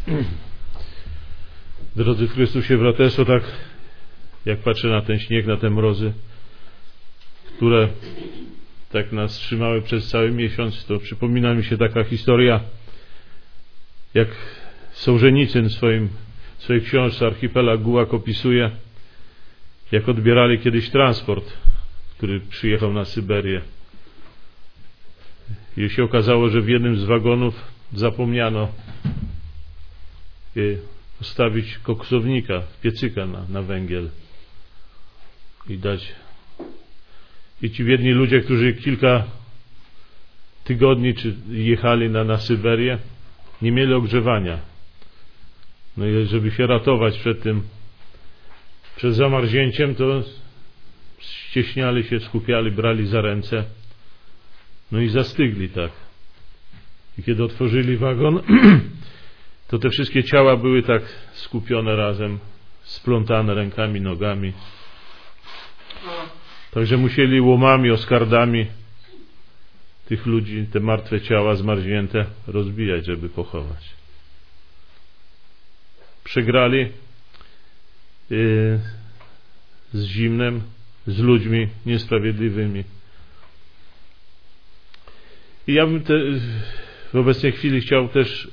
Drodzy w Chrystusie braterstwo, tak jak patrzę na ten śnieg, na te mrozy, które tak nas trzymały przez cały miesiąc, to przypomina mi się taka historia, jak Sołżenicyn w swojej książce Archipelag Gułag opisuje, jak odbierali kiedyś transport, który przyjechał na Syberię. I się okazało, że w jednym z wagonów zapomniano postawić koksownika, piecyka na węgiel i dać. I ci biedni ludzie, którzy kilka tygodni jechali na Syberię, nie mieli ogrzewania. No i żeby się ratować przed zamarznięciem, to ścieśniali się, skupiali, brali za ręce, no i zastygli tak. I kiedy otworzyli wagon, to te wszystkie ciała były tak skupione razem, splątane rękami, nogami. Także musieli łomami, oskardami tych ludzi, te martwe ciała zmarznięte rozbijać, żeby pochować. Przegrali z zimnem, z ludźmi niesprawiedliwymi. I ja bym w obecnej chwili chciał też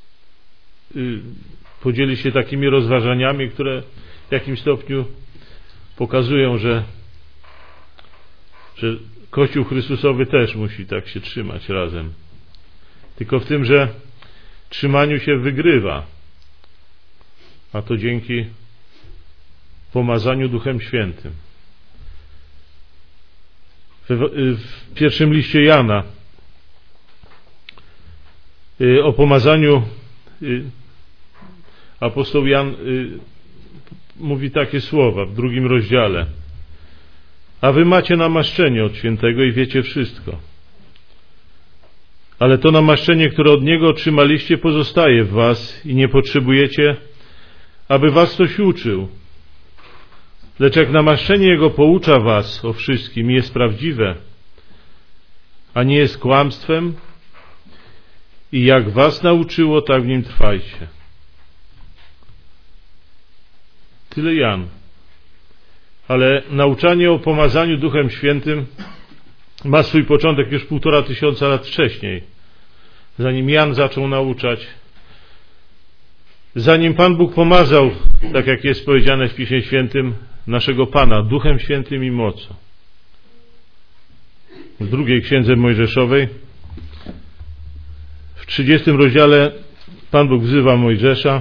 podzielić się takimi rozważaniami, które w jakimś stopniu pokazują, że Kościół Chrystusowy też musi tak się trzymać razem. Tylko w tym, że trzymaniu się wygrywa, a to dzięki pomazaniu Duchem Świętym. W pierwszym liście Jana o pomazaniu apostoł Jan mówi takie słowa w 2 rozdziale: a wy macie namaszczenie od Świętego i wiecie wszystko. Ale to namaszczenie, które od Niego otrzymaliście, pozostaje w was i nie potrzebujecie, aby was ktoś uczył. Lecz jak namaszczenie Jego poucza was o wszystkim i jest prawdziwe, a nie jest kłamstwem, i jak was nauczyło, tak w nim trwajcie. Tyle Jan. Ale nauczanie o pomazaniu Duchem Świętym ma swój początek już 1500 lat wcześniej. Zanim Jan zaczął nauczać, zanim Pan Bóg pomazał, tak jak jest powiedziane w Piśmie Świętym, naszego Pana Duchem Świętym i mocą. W 2 Księdze Mojżeszowej, w 30 rozdziale Pan Bóg wzywa Mojżesza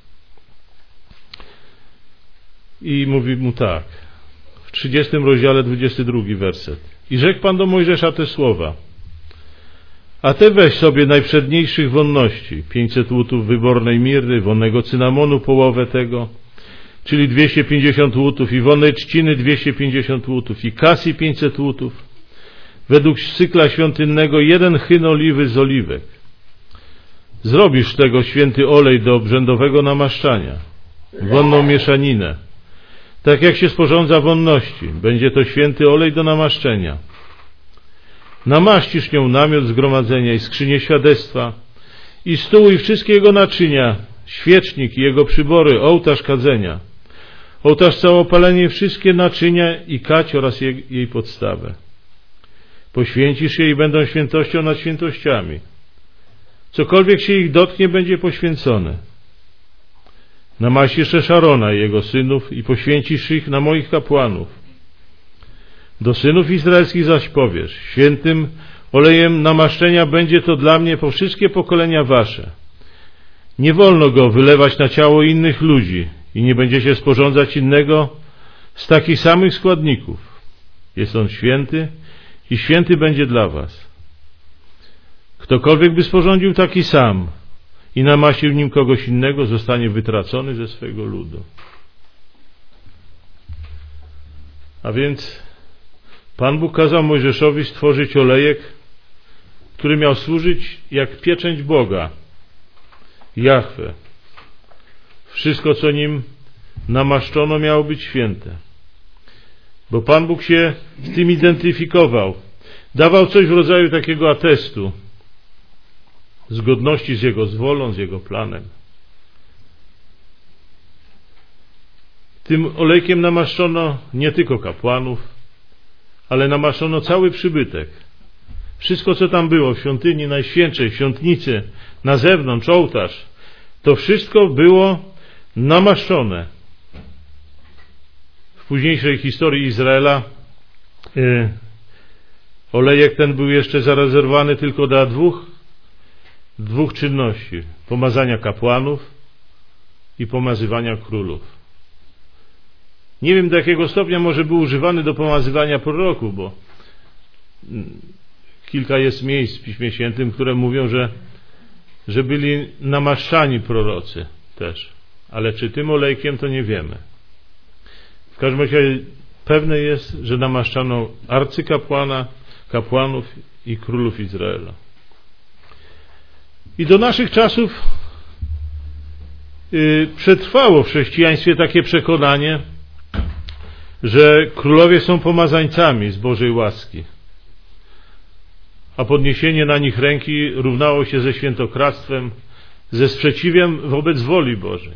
i mówi mu tak, w 30 rozdziale 22 werset: i rzekł Pan do Mojżesza te słowa: a ty weź sobie najprzedniejszych wonności, 500 łutów wybornej mirry, wonnego cynamonu połowę tego, czyli 250 łutów, i wonnej trzciny 250 łutów, i kasji 500 łutów, według cykla świątynnego 1 chyn oliwy z oliwek. Zrobisz z tego święty olej do obrzędowego namaszczania, wonną mieszaninę, tak jak się sporządza wonności. Będzie to święty olej do namaszczenia. Namaścisz nią namiot zgromadzenia i skrzynię świadectwa, i stół i wszystkie jego naczynia, świecznik i jego przybory, ołtarz kadzenia, ołtarz całopalenie, wszystkie naczynia i kać oraz jej podstawę. Poświęcisz je i będą świętością nad świętościami. Cokolwiek się ich dotknie, będzie poświęcone. Namaścisz jeszcze Szarona i jego synów i poświęcisz ich na moich kapłanów. Do synów izraelskich zaś powiesz: świętym olejem namaszczenia będzie to dla mnie po wszystkie pokolenia wasze. Nie wolno go wylewać na ciało innych ludzi i nie będziecie sporządzać innego z takich samych składników. Jest on święty i święty będzie dla was. Ktokolwiek by sporządził taki sam i namaścił nim kogoś innego, zostanie wytracony ze swego ludu. A więc Pan Bóg kazał Mojżeszowi stworzyć olejek, który miał służyć jak pieczęć Boga, Jahwe. Wszystko, co nim namaszczono, miało być święte. Bo Pan Bóg się z tym identyfikował. Dawał coś w rodzaju takiego atestu zgodności z Jego wolą, z Jego planem. Tym olejkiem namaszczono nie tylko kapłanów, ale namaszczono cały przybytek. Wszystko, co tam było w świątyni najświętszej, w świątnicy, na zewnątrz, ołtarz, to wszystko było namaszczone. W późniejszej historii Izraela olejek ten był jeszcze zarezerwowany tylko dla dwóch czynności: pomazania kapłanów i pomazywania królów. Nie wiem, do jakiego stopnia może był używany do pomazywania proroków, bo kilka jest miejsc w Piśmie Świętym, które mówią, że byli namaszczani prorocy też. Ale czy tym olejkiem, to nie wiemy. W każdym razie pewne jest, że namaszczano arcykapłana, kapłanów i królów Izraela. I do naszych czasów przetrwało w chrześcijaństwie takie przekonanie, że królowie są pomazańcami z Bożej łaski, a podniesienie na nich ręki równało się ze świętokradztwem, ze sprzeciwem wobec woli Bożej.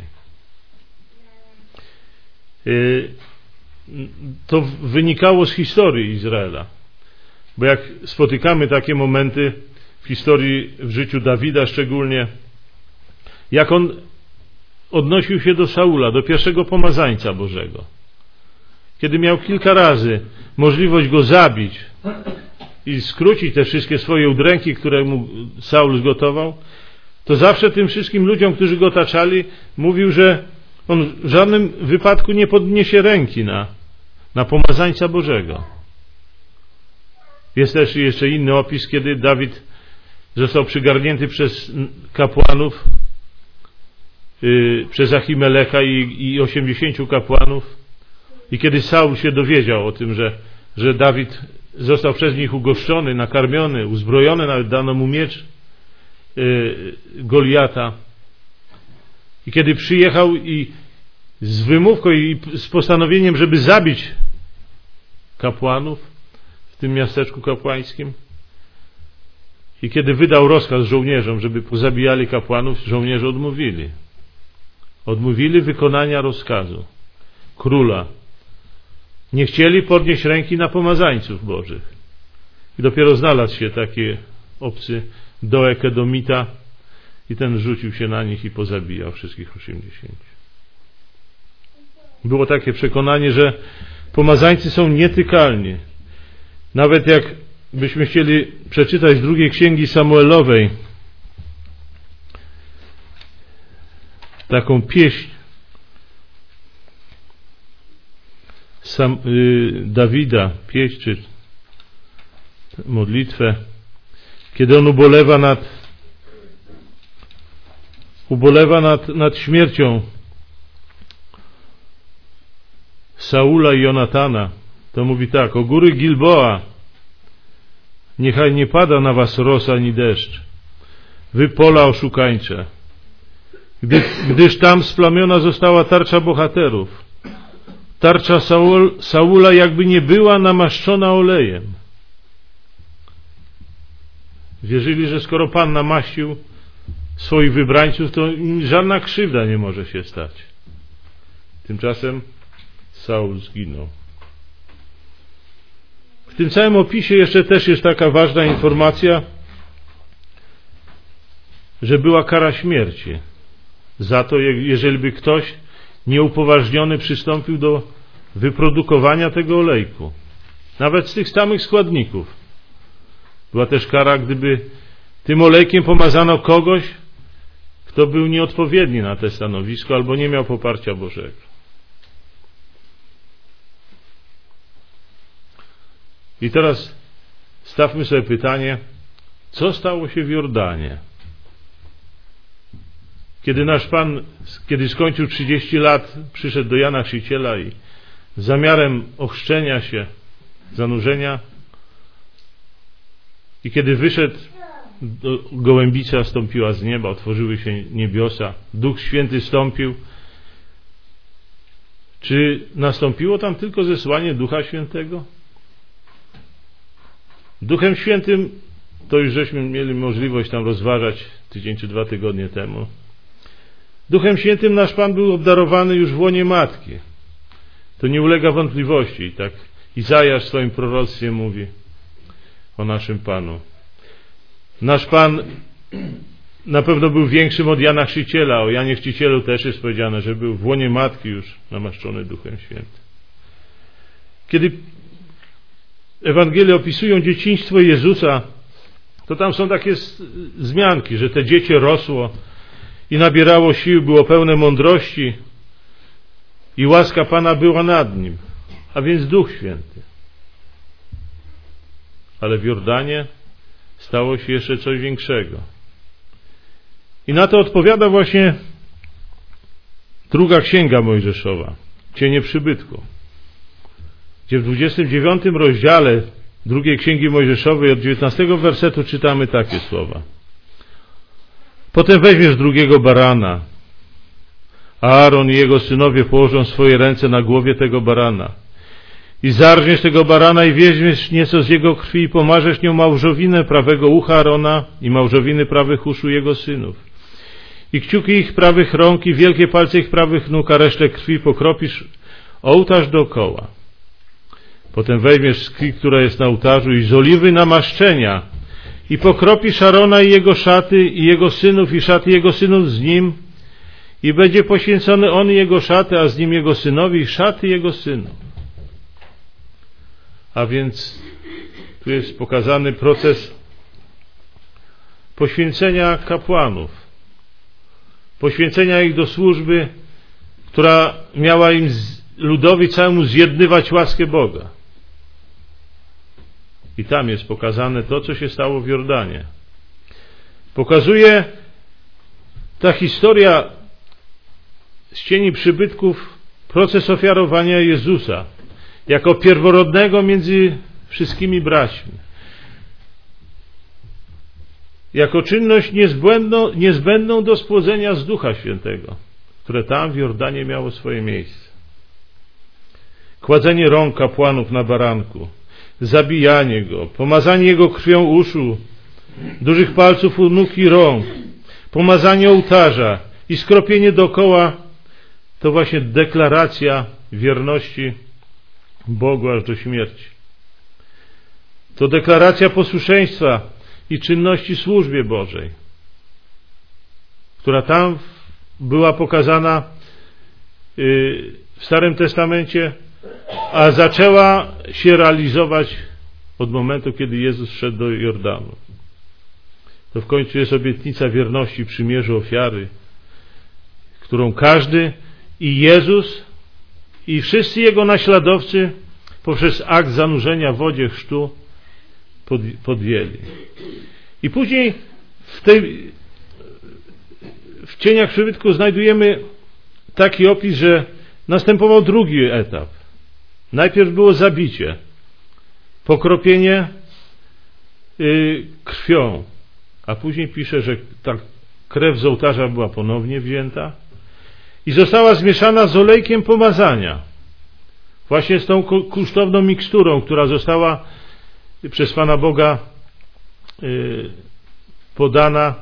To wynikało z historii Izraela, bo jak spotykamy takie momenty w historii, w życiu Dawida szczególnie, jak on odnosił się do Saula, do pierwszego pomazańca Bożego, kiedy miał kilka razy możliwość go zabić i skrócić te wszystkie swoje udręki, które mu Saul zgotował, to zawsze tym wszystkim ludziom, którzy go otaczali, mówił, że on w żadnym wypadku nie podniesie ręki na pomazańca Bożego. Jest też jeszcze inny opis, kiedy Dawid został przygarnięty przez kapłanów, przez Achimelecha i 80 kapłanów, i kiedy Saul się dowiedział o tym, że Dawid został przez nich ugoszczony, nakarmiony, uzbrojony, nawet dano mu miecz Goliata, i kiedy przyjechał i z wymówką i z postanowieniem, żeby zabić kapłanów w tym miasteczku kapłańskim, i kiedy wydał rozkaz żołnierzom, żeby pozabijali kapłanów, żołnierze odmówili wykonania rozkazu króla. Nie chcieli podnieść ręki na pomazańców Bożych. I dopiero znalazł się taki obcy Doeg Edomita i ten rzucił się na nich i pozabijał wszystkich 80. Było takie przekonanie, że pomazańcy są nietykalni. Nawet jak byśmy chcieli przeczytać z drugiej księgi Samuelowej taką pieśń Dawida, pieśń czy modlitwę, kiedy on ubolewa nad śmiercią Saula i Jonatana, to mówi tak: o góry Gilboa, niechaj nie pada na was rosa ani deszcz, wy pola oszukańcze, gdyż tam splamiona została tarcza bohaterów. Tarcza Saula jakby nie była namaszczona olejem. Wierzyli, że skoro Pan namaścił swoich wybrańców, to żadna krzywda nie może się stać. Tymczasem Saul zginął. W tym całym opisie jeszcze też jest taka ważna informacja, że była kara śmierci za to, jeżeli by ktoś nieupoważniony przystąpił do wyprodukowania tego olejku, nawet z tych samych składników. Była też kara, gdyby tym olejkiem pomazano kogoś, kto był nieodpowiedni na to stanowisko albo nie miał poparcia Bożego. I teraz stawmy sobie pytanie, co stało się w Jordanie? Kiedy nasz Pan, kiedy skończył 30 lat, przyszedł do Jana Chrzciciela i z zamiarem ochrzczenia się, zanurzenia, i kiedy wyszedł, gołębica stąpiła z nieba, otworzyły się niebiosa, Duch Święty stąpił. Czy nastąpiło tam tylko zesłanie Ducha Świętego? Duchem Świętym to już żeśmy mieli możliwość tam rozważać tydzień czy 2 tygodnie temu. Duchem Świętym nasz Pan był obdarowany już w łonie matki. To nie ulega wątpliwości. Tak Izajasz w swoim proroctwie mówi o naszym Panu. Nasz Pan na pewno był większym od Jana Chrzciciela. O Janie Chrzcicielu też jest powiedziane, że był w łonie matki już namaszczony Duchem Świętym. Kiedy Ewangelie opisują dzieciństwo Jezusa, to tam są takie wzmianki, że te dziecię rosło i nabierało sił, było pełne mądrości i łaska Pana była nad nim, a więc Duch Święty. Ale w Jordanie stało się jeszcze coś większego. I na to odpowiada właśnie druga Księga Mojżeszowa, Cienie przybytku, gdzie w 29 rozdziale drugiej Księgi Mojżeszowej od 19 wersetu czytamy takie słowa. Potem weźmiesz drugiego barana, a Aaron i jego synowie położą swoje ręce na głowie tego barana. I zarżniesz tego barana i weźmiesz nieco z jego krwi i pomarzesz nią małżowinę prawego ucha Aarona i małżowiny prawych uszu jego synów. I kciuki ich prawych rąk i wielkie palce ich prawych nóg, a resztę krwi pokropisz ołtarz dookoła. Potem weźmiesz z krwi, która jest na ołtarzu, i z oliwy namaszczenia i pokropisz Aarona i jego szaty i jego synów i szaty jego synów z nim, i będzie poświęcony on i jego szaty, a z nim jego synowi i szaty jego synów. A więc tu jest pokazany proces poświęcenia kapłanów, poświęcenia ich do służby, która miała im ludowi całemu zjednywać łaskę Boga. I tam jest pokazane to, co się stało w Jordanie. Pokazuje ta historia z Cieni przybytków proces ofiarowania Jezusa jako pierworodnego między wszystkimi braćmi. Jako czynność niezbędną do spłodzenia z Ducha Świętego, które tam w Jordanie miało swoje miejsce. Kładzenie rąk kapłanów na baranku, zabijanie go, pomazanie jego krwią uszu, dużych palców u nóg i rąk, pomazanie ołtarza i skropienie dookoła, to właśnie deklaracja wierności Bogu aż do śmierci. To deklaracja posłuszeństwa i czynności służbie Bożej, która tam była pokazana w Starym Testamencie, a zaczęła się realizować od momentu, kiedy Jezus wszedł do Jordanu. To w końcu jest obietnica wierności, przymierzu, ofiary, którą każdy, i Jezus, i wszyscy Jego naśladowcy poprzez akt zanurzenia w wodzie chrztu podjęli. I później w Cieniach przybytku znajdujemy taki opis, że następował drugi etap. Najpierw było zabicie, pokropienie krwią, a później pisze, że ta krew z ołtarza była ponownie wzięta i została zmieszana z olejkiem pomazania. Właśnie z tą kosztowną miksturą, która została przez Pana Boga podana,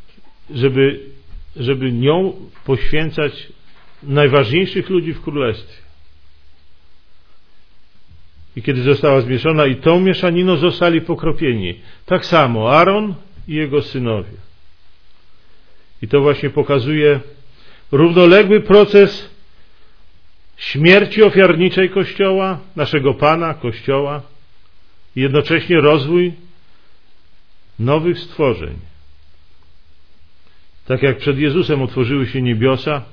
żeby nią poświęcać najważniejszych ludzi w królestwie. I kiedy została zmieszana, i tą mieszaniną zostali pokropieni. Tak samo Aaron i jego synowie. I to właśnie pokazuje równoległy proces śmierci ofiarniczej Kościoła, naszego Pana, Kościoła, i jednocześnie rozwój nowych stworzeń. Tak jak przed Jezusem otworzyły się niebiosa,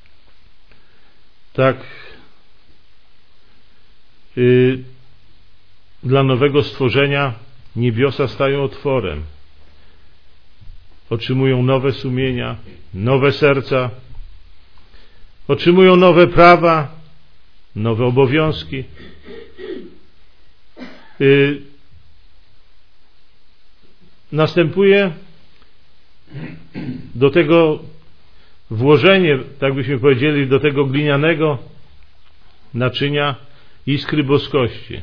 tak dla nowego stworzenia niebiosa stają otworem. Otrzymują nowe sumienia, nowe serca, otrzymują nowe prawa, nowe obowiązki. Następuje do tego włożenie, tak byśmy powiedzieli, do tego glinianego naczynia iskry boskości.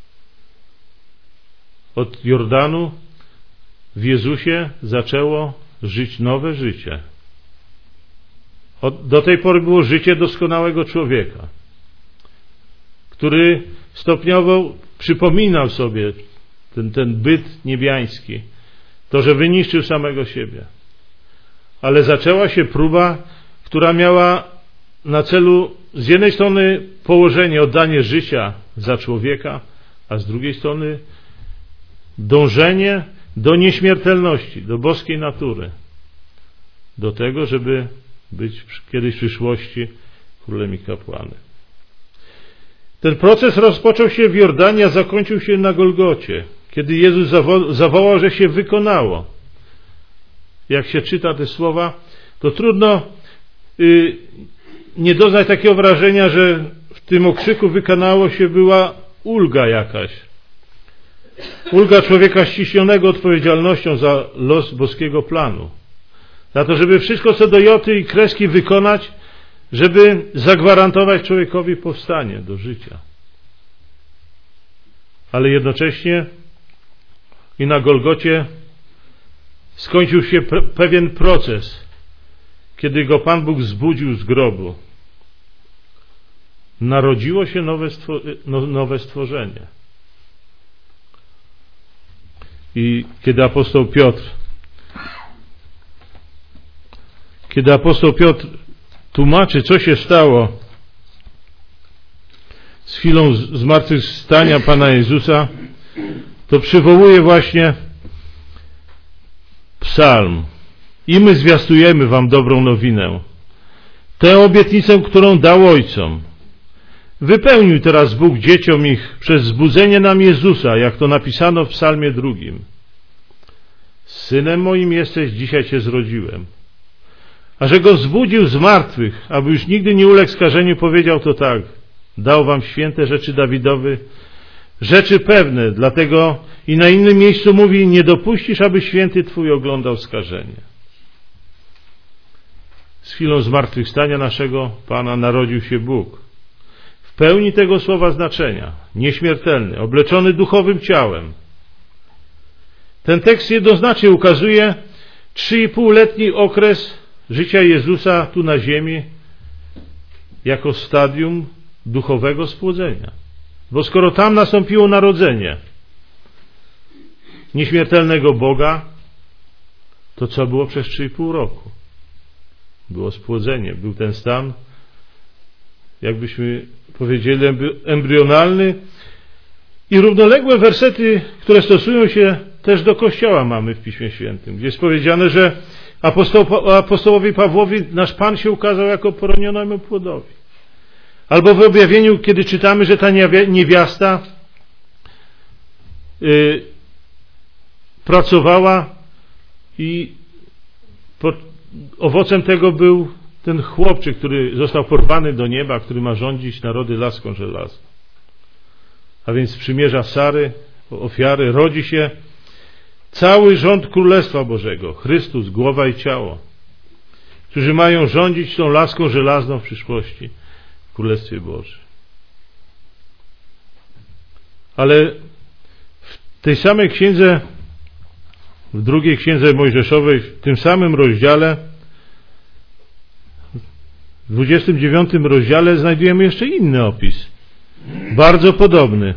Od Jordanu w Jezusie zaczęło żyć nowe życie. Do tej pory było życie doskonałego człowieka. który stopniowo przypominał sobie ten byt niebiański, to, że wyniszczył samego siebie. Ale zaczęła się próba, która miała na celu z jednej strony położenie, oddanie życia za człowieka, a z drugiej strony dążenie do nieśmiertelności, do boskiej natury, do tego, żeby być kiedyś w przyszłości królem i kapłanem. Ten proces rozpoczął się w Jordanie, a zakończył się na Golgocie, kiedy Jezus zawołał, że się wykonało. Jak się czyta te słowa, to trudno nie doznać takiego wrażenia, że w tym okrzyku wykonało się była ulga jakaś. Ulga człowieka ściśnionego odpowiedzialnością za los boskiego planu. Za to, żeby wszystko co do joty i kreski wykonać, żeby zagwarantować człowiekowi powstanie do życia. Ale jednocześnie i na Golgocie skończył się pewien proces, kiedy go Pan Bóg zbudził z grobu. Narodziło się nowe stworzenie. I kiedy apostoł Piotr tłumaczy, co się stało z chwilą zmartwychwstania Pana Jezusa, to przywołuje właśnie psalm. I my zwiastujemy wam dobrą nowinę. Tę obietnicę, którą dał ojcom. Wypełnił teraz Bóg dzieciom ich przez zbudzenie nam Jezusa, jak to napisano w psalmie 2. Synem moim jesteś, dzisiaj cię zrodziłem. A że go zbudził z martwych, aby już nigdy nie uległ skażeniu, powiedział to tak. Dał wam święte rzeczy Dawidowy, rzeczy pewne, dlatego i na innym miejscu mówi, nie dopuścisz, aby święty twój oglądał skażenie. Z chwilą zmartwychwstania naszego Pana narodził się Bóg. W pełni tego słowa znaczenia, nieśmiertelny, obleczony duchowym ciałem. Ten tekst jednoznacznie ukazuje 3,5-letni okres życia Jezusa tu na ziemi jako stadium duchowego spłodzenia. Bo skoro tam nastąpiło narodzenie nieśmiertelnego Boga, to co było przez 3,5 roku? Było spłodzenie, był ten stan, jakbyśmy powiedzieli, embrionalny. I równoległe wersety, które stosują się też do Kościoła, mamy w Piśmie Świętym, gdzie jest powiedziane, że apostołowi Pawłowi nasz Pan się ukazał jako poronionemu płodowi. Albo w objawieniu, kiedy czytamy, że ta niewiasta pracowała i owocem tego był ten chłopczyk, który został porwany do nieba, który ma rządzić narody laską żelazną. A więc z przymierza Sary, ofiary, rodzi się cały rząd Królestwa Bożego, Chrystus, głowa i ciało, którzy mają rządzić tą laską żelazną w przyszłości w Królestwie Bożym. Ale w tej samej księdze, w drugiej księdze Mojżeszowej, w tym samym rozdziale, w 29 rozdziale znajdujemy jeszcze inny opis, bardzo podobny.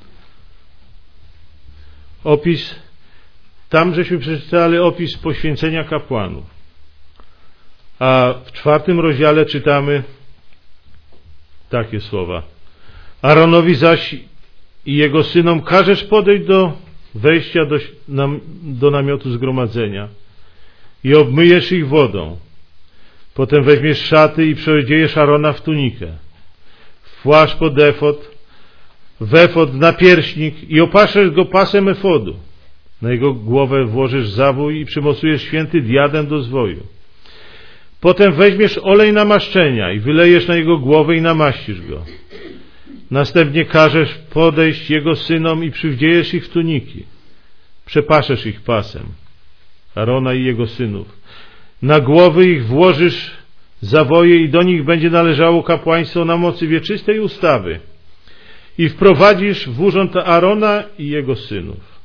Opis, tam żeśmy przeczytali opis poświęcenia kapłanów. A w 4 rozdziale czytamy takie słowa. Aaronowi zaś i jego synom każesz podejść do wejścia do namiotu zgromadzenia i obmyjesz ich wodą. Potem weźmiesz szaty i przeodziejesz Arona w tunikę, w płaszcz pod efod, w efod, napierśnik i opaszesz go pasem efodu. Na jego głowę włożysz zawój i przymocujesz święty diadem do zwoju. Potem weźmiesz olej namaszczenia i wylejesz na jego głowę i namaścisz go. Następnie każesz podejść jego synom i przywdziejesz ich w tuniki. Przepaszesz ich pasem, Arona i jego synów. Na głowy ich włożysz zawoje i do nich będzie należało kapłaństwo na mocy wieczystej ustawy. I wprowadzisz w urząd Arona i jego synów.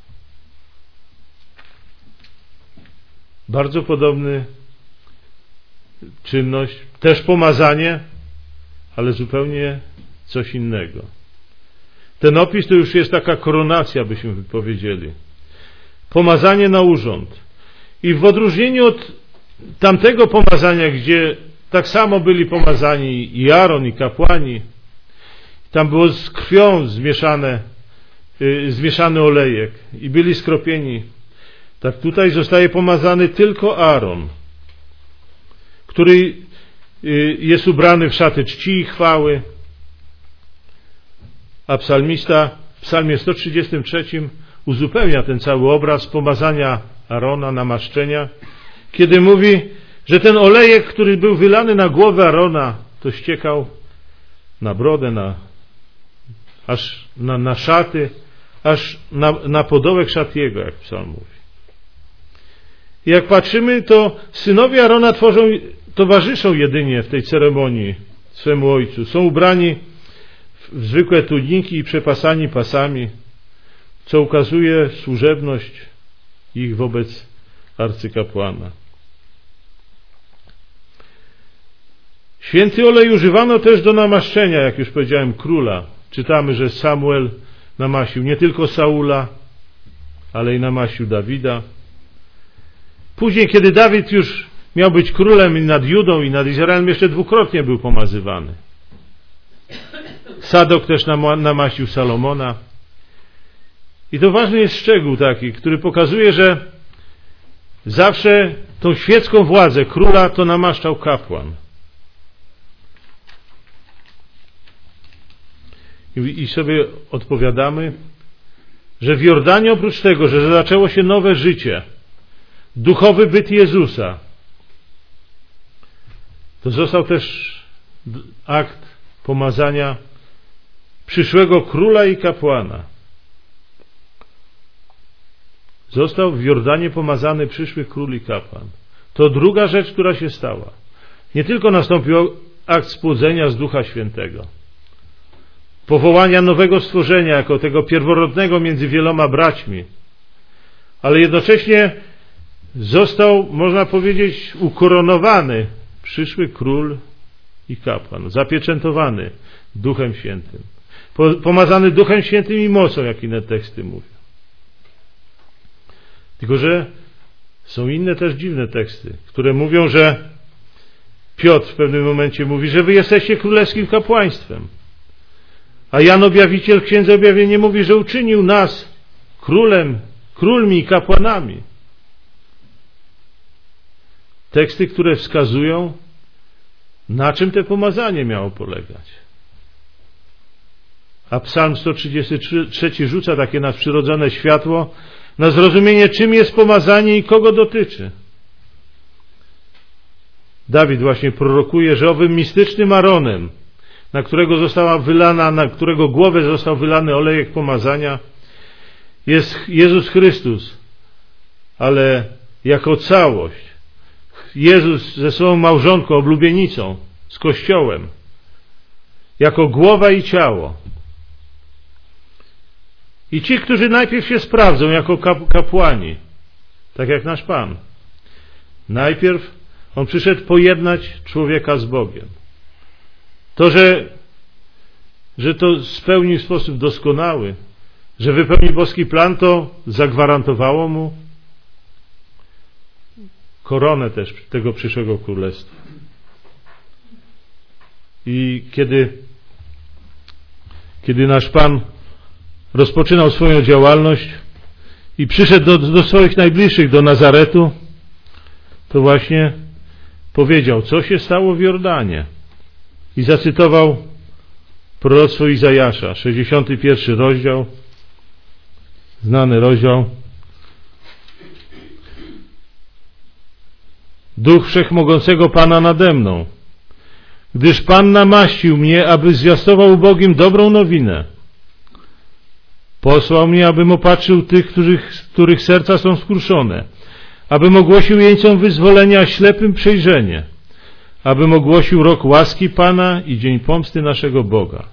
Bardzo podobny czynność, też pomazanie, ale zupełnie coś innego. Ten opis to już jest taka koronacja, byśmy powiedzieli. Pomazanie na urząd. I w odróżnieniu od tamtego pomazania, gdzie tak samo byli pomazani i Aaron, i kapłani, tam było z krwią zmieszany olejek i byli skropieni. Tak tutaj zostaje pomazany tylko Aaron, który jest ubrany w szaty czci i chwały. A psalmista w psalmie 133 uzupełnia ten cały obraz pomazania Arona, namaszczenia, kiedy mówi, że ten olejek, który był wylany na głowę Arona, to ściekał na brodę, aż na szaty, aż na podołek szat jego, jak psalm mówi. I jak patrzymy, to synowie Arona towarzyszą jedynie w tej ceremonii swemu ojcu. Są ubrani w zwykłe tuniki i przepasani pasami, co ukazuje służebność ich wobec arcykapłana. Święty olej używano też do namaszczenia, jak już powiedziałem, króla. Czytamy, że Samuel namaścił nie tylko Saula, ale i namaścił Dawida. Później, kiedy Dawid już miał być królem i nad Judą i nad Izraelem, jeszcze dwukrotnie był pomazywany. Sadok też namaścił Salomona. I to ważny jest szczegół taki, który pokazuje, że zawsze tą świecką władzę króla to namaszczał kapłan. I sobie odpowiadamy, że w Jordanie oprócz tego, że zaczęło się nowe życie, duchowy byt Jezusa, to został też akt pomazania przyszłego króla i kapłana. Został w Jordanie pomazany przyszły król i kapłan. To druga rzecz, która się stała. Nie tylko nastąpił akt spłodzenia z Ducha Świętego, powołania nowego stworzenia jako tego pierworodnego między wieloma braćmi, ale jednocześnie został, można powiedzieć, ukoronowany przyszły król i kapłan, zapieczętowany Duchem Świętym, pomazany Duchem Świętym i mocą, jak inne teksty mówią. Tylko że są inne też dziwne teksty, które mówią, że Piotr w pewnym momencie mówi, że wy jesteście królewskim kapłaństwem. A Jan Objawiciel w Księdze Objawienia mówi, że uczynił nas królmi i kapłanami. Teksty, które wskazują, na czym to pomazanie miało polegać. A Psalm 133 rzuca takie nadprzyrodzone światło na zrozumienie, czym jest pomazanie i kogo dotyczy. Dawid właśnie prorokuje, że owym mistycznym Aaronem, na którego głowę został wylany olejek pomazania, jest Jezus Chrystus, ale jako całość. Jezus ze swoją małżonką, oblubienicą, z Kościołem, jako głowa i ciało. I ci, którzy najpierw się sprawdzą jako kapłani, tak jak nasz Pan, najpierw On przyszedł pojednać człowieka z Bogiem. To, że to spełni w sposób doskonały, że wypełni boski plan, to zagwarantowało mu koronę też tego przyszłego królestwa. I kiedy nasz Pan rozpoczynał swoją działalność i przyszedł do swoich najbliższych, do Nazaretu, to właśnie powiedział, co się stało w Jordanie. I zacytował proroctwo Izajasza, 61 rozdział, znany rozdział. Duch Wszechmogącego Pana nade mną, gdyż Pan namaścił mnie, aby zwiastował ubogim dobrą nowinę. Posłał mnie, abym opatrzył tych, których serca są skruszone, abym ogłosił jeńcom wyzwolenia, a ślepym przejrzenie, abym ogłosił rok łaski Pana i dzień pomsty naszego Boga,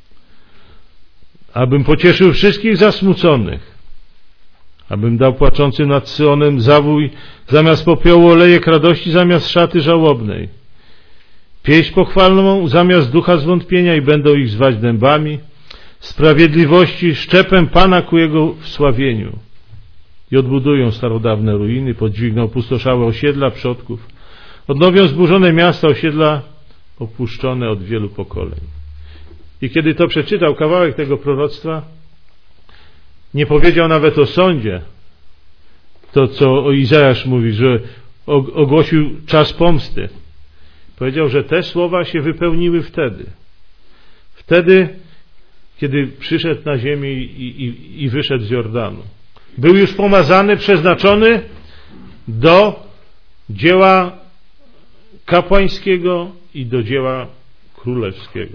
abym pocieszył wszystkich zasmuconych, abym dał płaczącym nad Syonem zawój zamiast popiołu, olejek radości zamiast szaty żałobnej, pieśń pochwalną zamiast ducha zwątpienia i będą ich zwać dębami, sprawiedliwości szczepem Pana ku Jego wsławieniu. I odbudują starodawne ruiny, podźwigną pustoszałe osiedla przodków, odnowią zburzone miasta, osiedla opuszczone od wielu pokoleń. I kiedy to przeczytał kawałek tego proroctwa, nie powiedział nawet o sądzie, to co Izajasz mówi, że ogłosił czas pomsty. Powiedział, że te słowa się wypełniły wtedy, kiedy przyszedł na ziemię i wyszedł z Jordanu. Był już pomazany, przeznaczony do dzieła kapłańskiego i do dzieła królewskiego.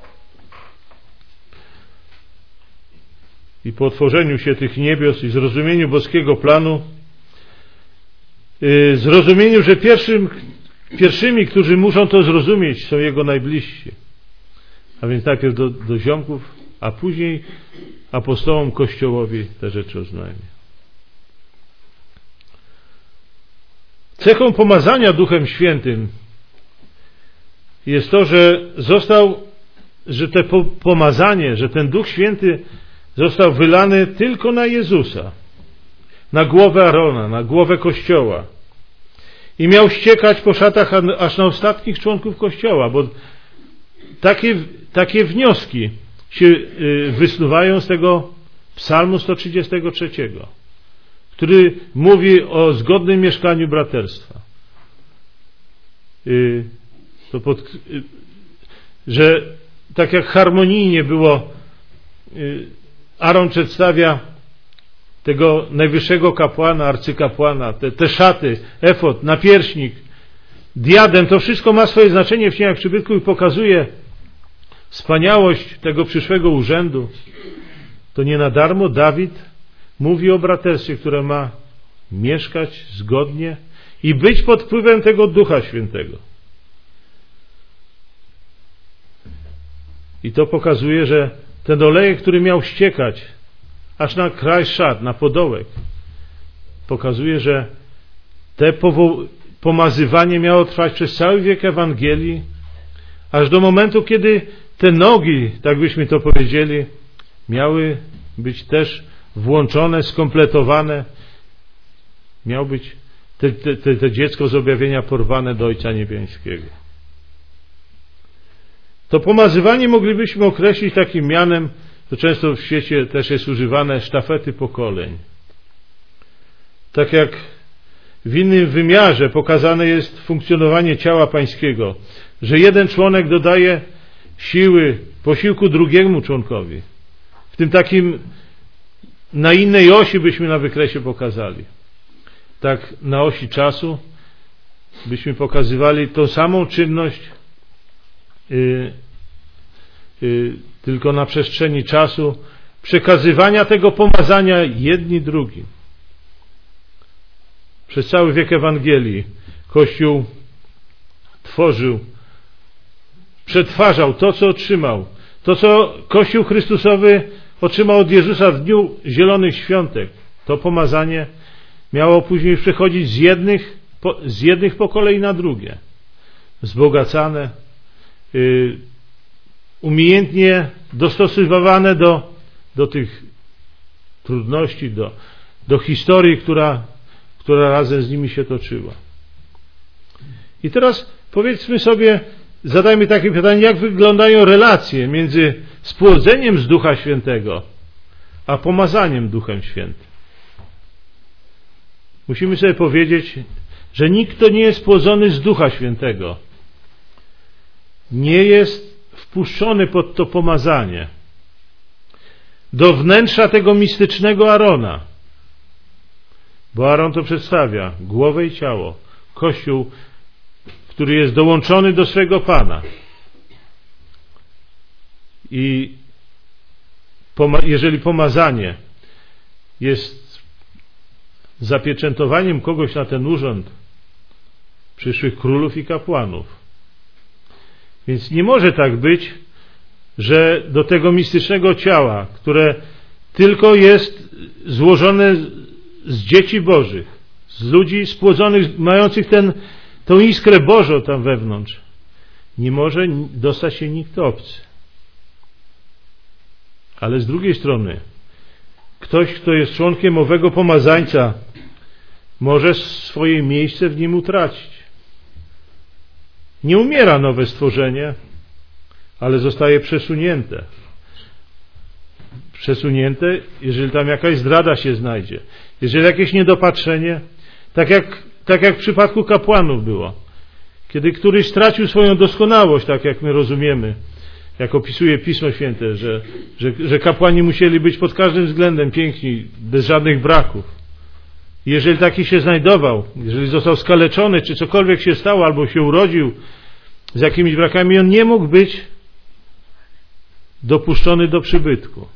I po otworzeniu się tych niebios i zrozumieniu boskiego planu, zrozumieniu, że pierwszymi, którzy muszą to zrozumieć, są Jego najbliżsi. A więc najpierw do ziomków, a później apostołom Kościołowi te rzeczy oznajmia. Cechą pomazania Duchem Świętym jest to, że te pomazanie, że ten Duch Święty został wylany tylko na Jezusa, na głowę Arona, na głowę Kościoła i miał ściekać po szatach aż na ostatnich członków Kościoła, bo takie wnioski się wysnuwają z tego Psalmu 133, który mówi o zgodnym mieszkaniu braterstwa. Że tak jak harmonijnie było, Aaron przedstawia tego najwyższego kapłana, arcykapłana, te szaty, efod, napierśnik, diadem, to wszystko ma swoje znaczenie w księgach przybytku i pokazuje wspaniałość tego przyszłego urzędu. To nie na darmo Dawid mówi o braterstwie, które ma mieszkać zgodnie i być pod wpływem tego Ducha Świętego. I to pokazuje, że ten olejek, który miał ściekać aż na kraj szat, na podołek, pokazuje, że te pomazywanie miało trwać przez cały wiek Ewangelii, aż do momentu, kiedy te nogi, tak byśmy to powiedzieli, miały być też włączone, skompletowane. Miało być to dziecko z objawienia porwane do Ojca Niebiańskiego. To pomazywanie moglibyśmy określić takim mianem, to często w świecie też jest używane, sztafety pokoleń. Tak jak w innym wymiarze pokazane jest funkcjonowanie ciała pańskiego, że jeden członek dodaje siły, posiłku drugiemu członkowi. W tym takim na innej osi byśmy na wykresie pokazali. Tak na osi czasu byśmy pokazywali tą samą czynność, tylko na przestrzeni czasu przekazywania tego pomazania jedni drugim. Przez cały wiek Ewangelii Kościół tworzył, przetwarzał to, co otrzymał. To, co Kościół Chrystusowy otrzymał od Jezusa w dniu Zielonych Świątek. To pomazanie miało później przechodzić z jednych pokoleń na drugie. Wzbogacane, umiejętnie dostosowywane do tych trudności, do historii, która razem z nimi się toczyła. I teraz powiedzmy sobie, zadajmy takie pytanie, jak wyglądają relacje między spłodzeniem z Ducha Świętego a pomazaniem Duchem Świętym. Musimy sobie powiedzieć, że nikt, kto nie jest spłodzony z Ducha Świętego, nie jest wpuszczony pod to pomazanie do wnętrza tego mistycznego Arona, bo Aaron to przedstawia głowę i ciało, Kościół, który jest dołączony do swego Pana. I jeżeli pomazanie jest zapieczętowaniem kogoś na ten urząd przyszłych królów i kapłanów, więc nie może tak być, że do tego mistycznego ciała, które tylko jest złożone z dzieci bożych, z ludzi spłodzonych, mających tą iskrę Bożą tam wewnątrz, nie może dostać się nikt obcy. Ale z drugiej strony, ktoś, kto jest członkiem owego pomazańca, może swoje miejsce w nim utracić. Nie umiera nowe stworzenie, ale zostaje przesunięte. Przesunięte, jeżeli tam jakaś zdrada się znajdzie, jeżeli jakieś niedopatrzenie, tak jak w przypadku kapłanów było. Kiedy któryś stracił swoją doskonałość, tak jak my rozumiemy, jak opisuje Pismo Święte, że kapłani musieli być pod każdym względem piękni, bez żadnych braków. Jeżeli taki się znajdował, jeżeli został skaleczony, czy cokolwiek się stało, albo się urodził z jakimiś brakami, on nie mógł być dopuszczony do przybytku.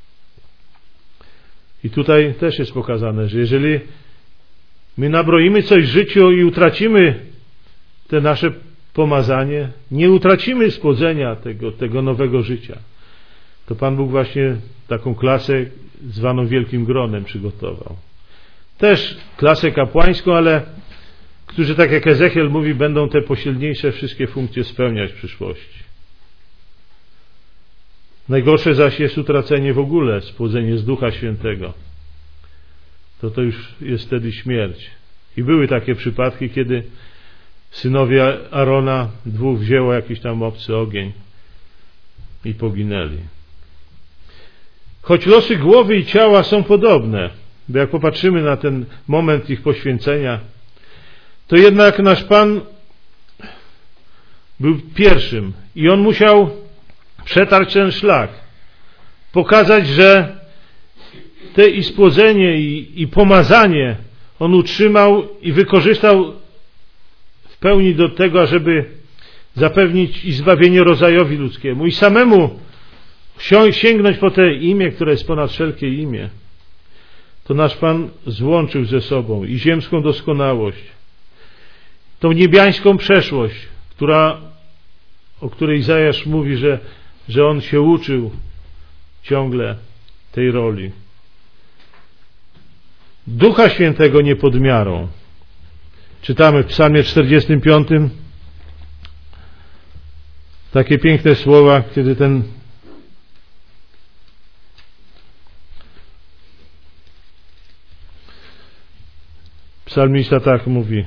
I tutaj też jest pokazane, że jeżeli my nabroimy coś w życiu i utracimy te nasze pomazanie, nie utracimy spłodzenia tego nowego życia, to Pan Bóg właśnie taką klasę zwaną Wielkim Gronem przygotował. Też klasę kapłańską, ale którzy, tak jak Ezechiel mówi, będą te posilniejsze wszystkie funkcje spełniać w przyszłości. Najgorsze zaś jest utracenie w ogóle, spłodzenie z Ducha Świętego. To już jest wtedy śmierć. I były takie przypadki, kiedy synowie Arona, 2 wzięło jakiś tam obcy ogień i poginęli. Choć losy głowy i ciała są podobne, bo jak popatrzymy na ten moment ich poświęcenia, to jednak nasz Pan był pierwszym i On musiał przetarć ten szlak, pokazać, że te i spłodzenie i pomazanie On utrzymał i wykorzystał w pełni do tego, ażeby zapewnić i zbawienie rodzajowi ludzkiemu i samemu sięgnąć po te imię, które jest ponad wszelkie imię. To nasz Pan złączył ze sobą i ziemską doskonałość, tą niebiańską przeszłość, o której Izajasz mówi, że on się uczył ciągle tej roli. Ducha Świętego nie pod miarą. Czytamy w Psalmie 45 takie piękne słowa, kiedy ten psalmista tak mówi: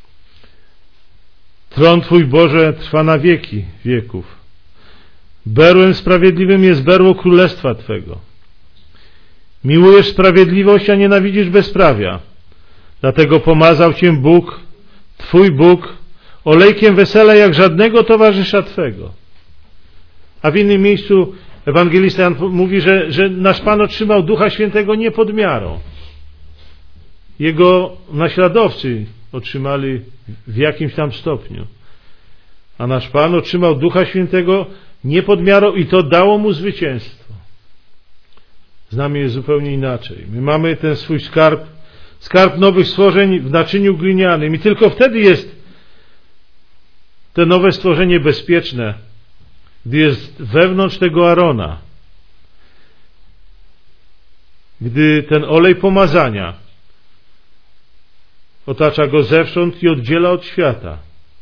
Tron Twój, Boże, trwa na wieki wieków. Berłem sprawiedliwym jest berło królestwa Twego. Miłujesz sprawiedliwość, a nienawidzisz bezprawia. Dlatego pomazał Cię Bóg, Twój Bóg, olejkiem wesela jak żadnego towarzysza Twego. A w innym miejscu ewangelista Jan mówi, że nasz Pan otrzymał Ducha Świętego nie pod miarą. Jego naśladowcy otrzymali w jakimś tam stopniu. A nasz Pan otrzymał Ducha Świętego nie pod miarą i to dało Mu zwycięstwo. Z nami jest zupełnie inaczej. My mamy ten swój skarb nowych stworzeń w naczyniu glinianym i tylko wtedy jest to nowe stworzenie bezpieczne, gdy jest wewnątrz tego Arona. Gdy ten olej pomazania otacza go zewsząd i oddziela od świata.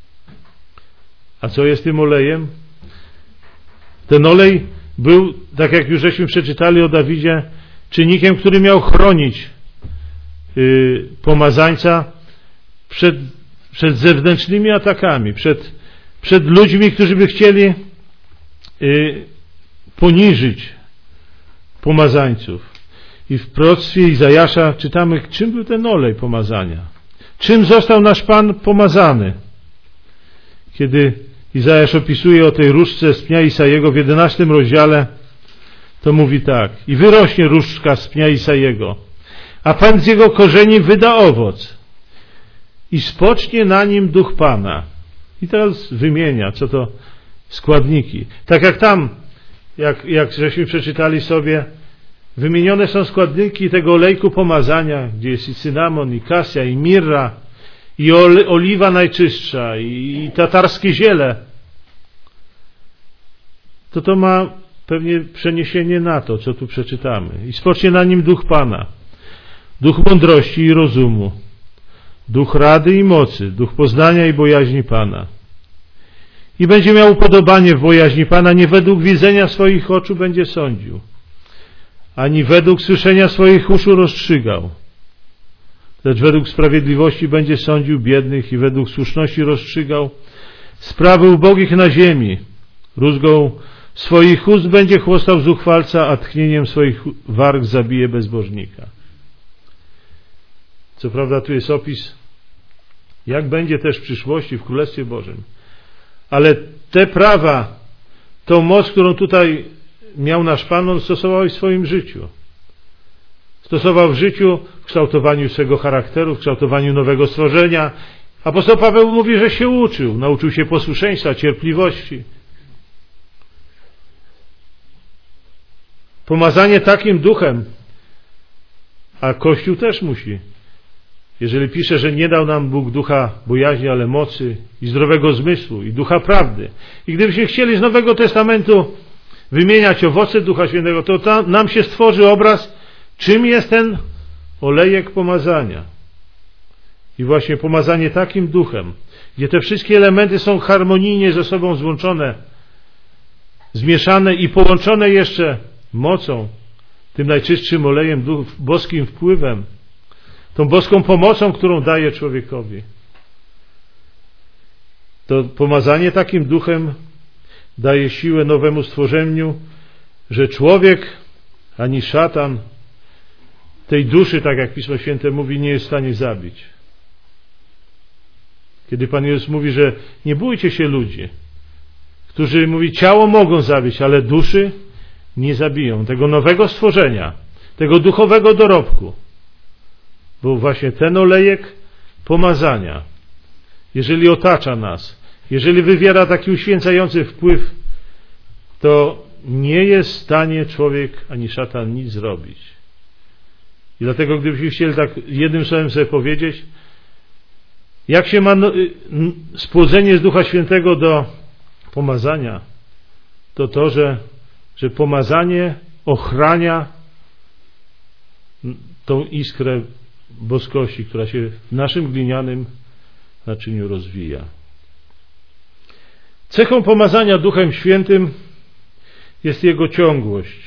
A co jest tym olejem? Ten olej był, tak jak już żeśmy przeczytali o Dawidzie, czynnikiem, który miał chronić pomazańca przed zewnętrznymi atakami, przed ludźmi, którzy by chcieli poniżyć pomazańców. I w proroctwie Izajasza czytamy, czym był ten olej pomazania. Czym został nasz Pan pomazany? Kiedy Izajasz opisuje o tej różdżce z pnia Isajego w 11 rozdziale, to mówi tak: i wyrośnie różdżka z pnia Isajego, a Pan z jego korzeni wyda owoc i spocznie na nim duch Pana. I teraz wymienia, co to składniki. Tak jak tam, jak żeśmy przeczytali sobie, wymienione są składniki tego olejku pomazania, gdzie jest i cynamon, i kasja, i mirra, i oliwa najczystsza, i tatarskie ziele. To ma pewnie przeniesienie na to, co tu przeczytamy. I spocznie na nim duch Pana, duch mądrości i rozumu, duch rady i mocy, duch poznania i bojaźni Pana. I będzie miał upodobanie w bojaźni Pana, nie według widzenia swoich oczu będzie sądził, ani według słyszenia swoich uszu rozstrzygał. Lecz według sprawiedliwości będzie sądził biednych i według słuszności rozstrzygał sprawy ubogich na ziemi. Rózgą swoich ust będzie chłostał zuchwalca, a tchnieniem swoich warg zabije bezbożnika. Co prawda tu jest opis, jak będzie też w przyszłości w Królestwie Bożym. Ale te prawa, tą moc, którą tutaj miał nasz Pan, on stosował w swoim życiu. Stosował w życiu, w kształtowaniu swego charakteru, w kształtowaniu nowego stworzenia. Apostoł Paweł mówi, że się uczył. Nauczył się posłuszeństwa, cierpliwości. Pomazanie takim duchem, a Kościół też musi. Jeżeli pisze, że nie dał nam Bóg ducha bojaźni, ale mocy i zdrowego zmysłu i ducha prawdy. I gdybyśmy chcieli z Nowego Testamentu wymieniać owoce Ducha Świętego, to nam się stworzy obraz, czym jest ten olejek pomazania. I właśnie pomazanie takim duchem, gdzie te wszystkie elementy są harmonijnie ze sobą złączone, zmieszane i połączone jeszcze mocą, tym najczystszym olejem, boskim wpływem, tą boską pomocą, którą daje człowiekowi. To pomazanie takim duchem daje siłę nowemu stworzeniu, że człowiek ani szatan tej duszy, tak jak Pismo Święte mówi, nie jest w stanie zabić. Kiedy Pan Jezus mówi, że nie bójcie się ludzi, którzy mówi, ciało mogą zabić, ale duszy nie zabiją. Tego nowego stworzenia, tego duchowego dorobku. Bo właśnie ten olejek pomazania, jeżeli otacza nas, jeżeli wywiera taki uświęcający wpływ, to nie jest w stanie człowiek ani szatan nic zrobić. I dlatego, gdybyśmy chcieli tak jednym słowem sobie powiedzieć, jak się ma spłodzenie z Ducha Świętego do pomazania, to, że pomazanie ochrania tą iskrę boskości, która się w naszym glinianym naczyniu rozwija. Cechą pomazania Duchem Świętym jest jego ciągłość.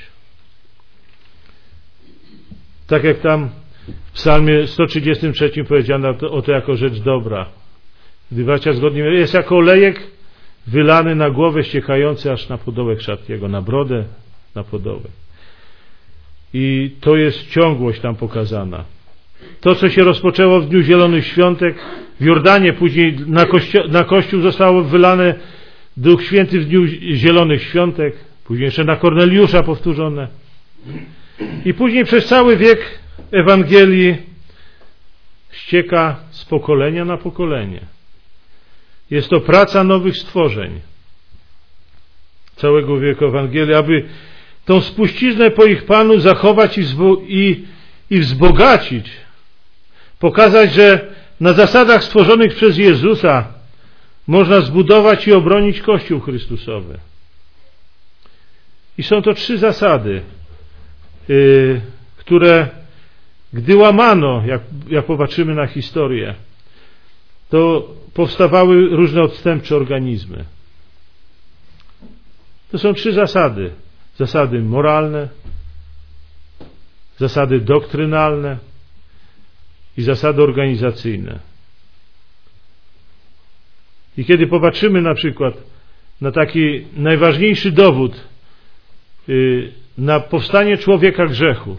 Tak jak tam w psalmie 133 powiedziano o to jako rzecz dobra. Gdy bracia zgodnie jest jako olejek wylany na głowę, ściekający aż na podołek szat jego, na brodę, na podołek. I to jest ciągłość tam pokazana. To, co się rozpoczęło w Dniu Zielonych Świątek w Jordanie, później na Kościół zostało wylane Duch Święty w Dniu Zielonych Świątek, później jeszcze na Korneliusza powtórzone. I później przez cały wiek Ewangelii ścieka z pokolenia na pokolenie. Jest to praca nowych stworzeń całego wieku Ewangelii, aby tą spuściznę po ich Panu zachować i wzbogacić. Pokazać, że na zasadach stworzonych przez Jezusa można zbudować i obronić Kościół Chrystusowy. I są to 3 zasady, które gdy łamano, jak popatrzymy na historię, to powstawały różne odstępcze organizmy. To są 3 zasady. Zasady moralne, zasady doktrynalne i zasady organizacyjne. I kiedy popatrzymy na przykład na taki najważniejszy dowód na powstanie człowieka grzechu,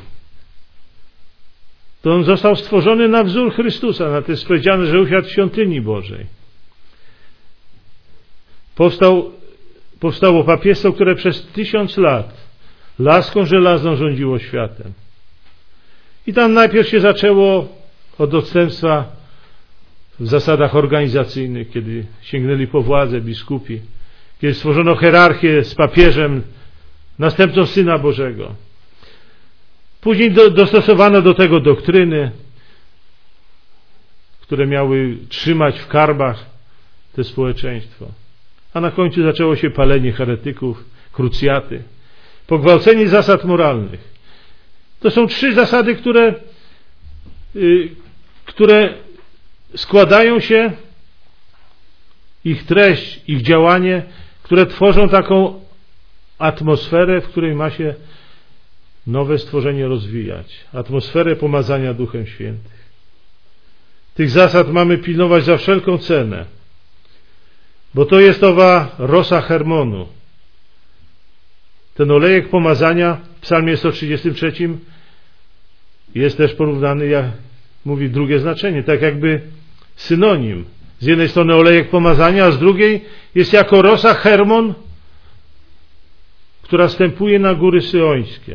to on został stworzony na wzór Chrystusa. Na to jest powiedziane, że usiadł w świątyni Bożej. Powstało papiestwo, które przez 1000 lat laską żelazną rządziło światem. I tam najpierw się zaczęło od odstępstwa w zasadach organizacyjnych, kiedy sięgnęli po władzę biskupi, kiedy stworzono hierarchię z papieżem, następcą Syna Bożego. Później dostosowano do tego doktryny, które miały trzymać w karbach to społeczeństwo. A na końcu zaczęło się palenie heretyków, krucjaty, pogwałcenie zasad moralnych. To są 3 zasady, które składają się, ich treść, ich działanie, które tworzą taką atmosferę, w której ma się nowe stworzenie rozwijać, atmosferę pomazania Duchem Świętym. Tych zasad mamy pilnować za wszelką cenę, bo to jest owa rosa Hermonu. Ten olejek pomazania w psalmie 133 jest też porównany, jak mówi drugie znaczenie, tak jakby synonim. Z jednej strony olejek pomazania, a z drugiej jest jako rosa Hermon, która wstępuje na góry syjońskie.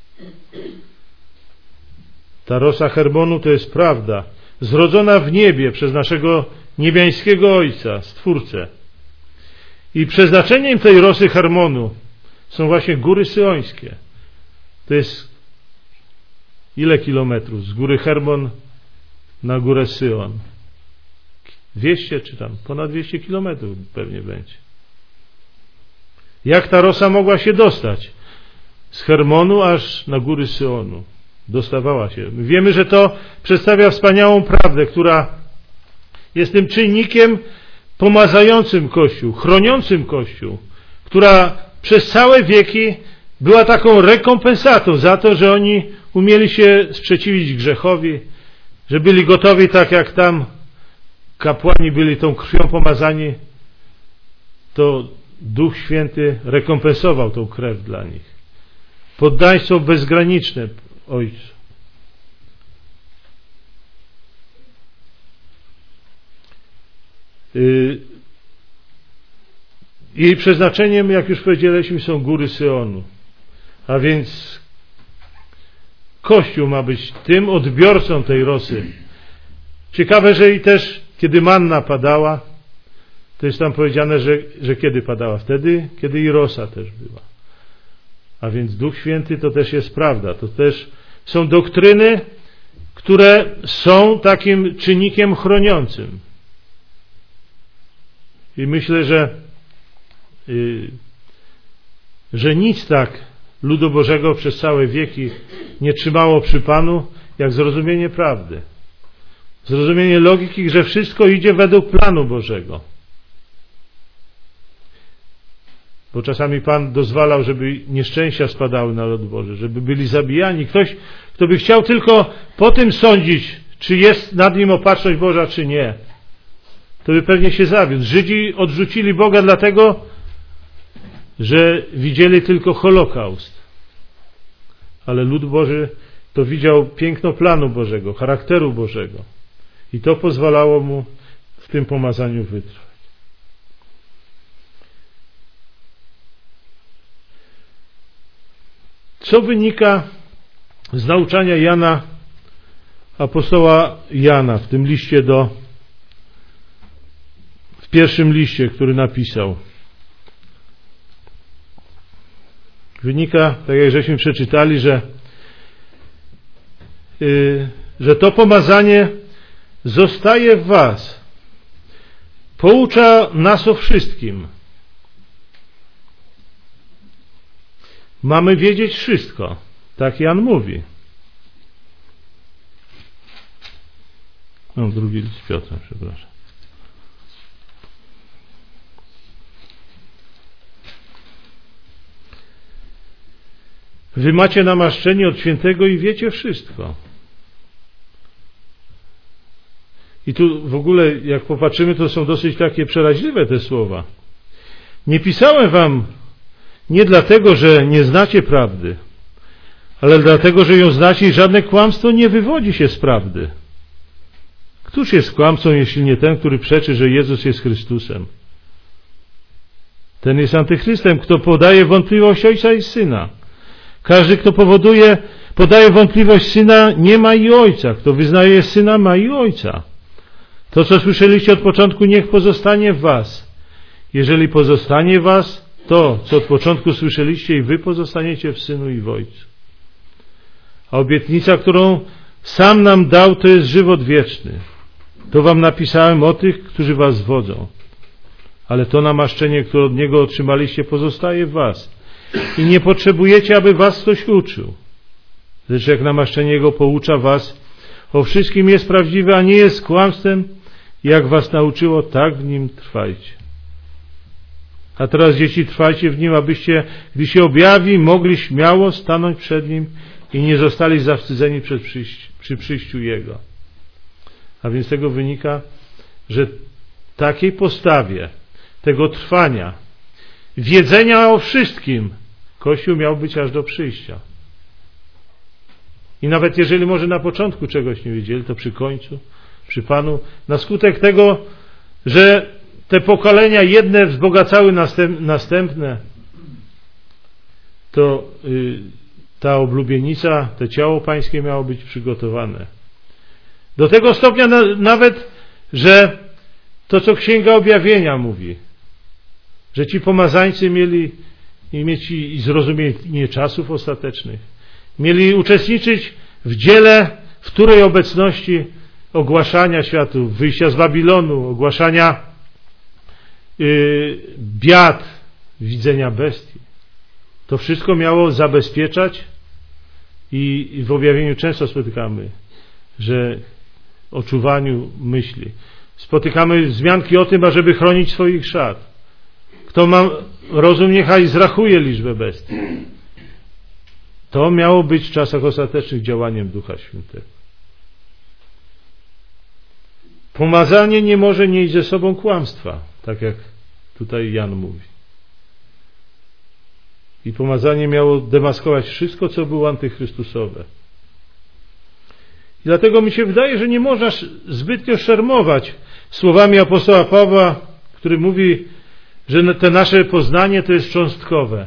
Ta rosa Hermonu to jest prawda, zrodzona w niebie przez naszego niebiańskiego Ojca, Stwórcę. I przeznaczeniem tej rosy Hermonu są właśnie góry syjońskie. To jest ile kilometrów z góry Hermon na górę Syjon? 200 czy tam ponad 200 kilometrów pewnie będzie. Jak ta rosa mogła się dostać z Hermonu aż na góry Syjonu? Dostawała się. My wiemy, że to przedstawia wspaniałą prawdę, która jest tym czynnikiem pomazającym Kościół, chroniącym Kościół, która przez całe wieki była taką rekompensatą za to, że oni umieli się sprzeciwić grzechowi, że byli gotowi, tak jak tam kapłani byli tą krwią pomazani, to Duch Święty rekompensował tą krew dla nich. Poddaństwo bezgraniczne Ojcu. Jej przeznaczeniem, jak już powiedzieliśmy, są góry Syjonu. A więc Kościół ma być tym odbiorcą tej rosy. Ciekawe, że i też, kiedy manna padała, to jest tam powiedziane, że kiedy padała? Wtedy, kiedy i rosa też była. A więc Duch Święty to też jest prawda. To też są doktryny, które są takim czynnikiem chroniącym. I myślę, że nic tak ludu Bożego przez całe wieki nie trzymało przy Panu, jak zrozumienie prawdy. Zrozumienie logiki, że wszystko idzie według planu Bożego. Bo czasami Pan dozwalał, żeby nieszczęścia spadały na lud Boży, żeby byli zabijani. Ktoś, kto by chciał tylko po tym sądzić, czy jest nad nim opatrzność Boża, czy nie, to by pewnie się zawiódł. Żydzi odrzucili Boga dlatego, że widzieli tylko Holokaust. Ale lud Boży to widział piękno planu Bożego, charakteru Bożego. I to pozwalało mu w tym pomazaniu wytrwać. Co wynika z nauczania Jana, apostoła Jana, w tym liście w pierwszym liście, który napisał? Wynika, tak jak żeśmy przeczytali, że to pomazanie zostaje w was. Poucza nas o wszystkim. Mamy wiedzieć wszystko. Tak Jan mówi. No, drugi list Piotra, przepraszam. Wy macie namaszczenie od Świętego i wiecie wszystko. I tu w ogóle, jak popatrzymy, to są dosyć takie przeraźliwe te słowa. Nie pisałem wam nie dlatego, że nie znacie prawdy, ale dlatego, że ją znacie i żadne kłamstwo nie wywodzi się z prawdy. Któż jest kłamcą, jeśli nie ten, który przeczy, że Jezus jest Chrystusem? Ten jest antychrystem, kto podaje wątpliwość Ojca i Syna. Każdy, kto podaje wątpliwość Syna, nie ma i Ojca. Kto wyznaje Syna, ma i Ojca. To, co słyszeliście od początku, niech pozostanie w was. Jeżeli pozostanie w was, to, co od początku słyszeliście, i wy pozostaniecie w Synu i w Ojcu. A obietnica, którą sam nam dał, to jest żywot wieczny. To wam napisałem o tych, którzy was wodzą. Ale to namaszczenie, które od Niego otrzymaliście, pozostaje w was. I nie potrzebujecie, aby was ktoś uczył. Lecz jak namaszczenie Jego poucza was o wszystkim, jest prawdziwe, a nie jest kłamstwem, jak was nauczyło, tak w nim trwajcie. A teraz, dzieci, trwajcie w Nim, abyście, gdy się objawi, mogli śmiało stanąć przed Nim i nie zostali zawstydzeni przy przyjściu Jego. A więc z tego wynika, że takiej postawie, tego trwania, wiedzenia o wszystkim, Kościół miał być aż do przyjścia. I nawet jeżeli może na początku czegoś nie wiedzieli, to przy końcu, przy Panu, na skutek tego, że te pokolenia jedne wzbogacały następne, to ta oblubienica, to ciało Pańskie miało być przygotowane. Do tego stopnia nawet, że to, co Księga Objawienia mówi, że ci pomazańcy mieli mieć i zrozumienie czasów ostatecznych, mieli uczestniczyć w dziele wtórej obecności, ogłaszania światu, wyjścia z Babilonu, ogłaszania biad, widzenia bestii. To wszystko miało zabezpieczać i w objawieniu często spotykamy, że o czuwaniu myśli. Spotykamy wzmianki o tym, ażeby chronić swoich szat. Kto ma rozum, niechaj zrachuje liczbę bestii. To miało być w czasach ostatecznych działaniem Ducha Świętego. Pomazanie nie może nieść ze sobą kłamstwa, tak jak tutaj Jan mówi. I pomazanie miało demaskować wszystko, co było antychrystusowe. I dlatego mi się wydaje, że nie można zbytnio szermować słowami apostoła Pawła, który mówi, że te nasze poznanie to jest cząstkowe.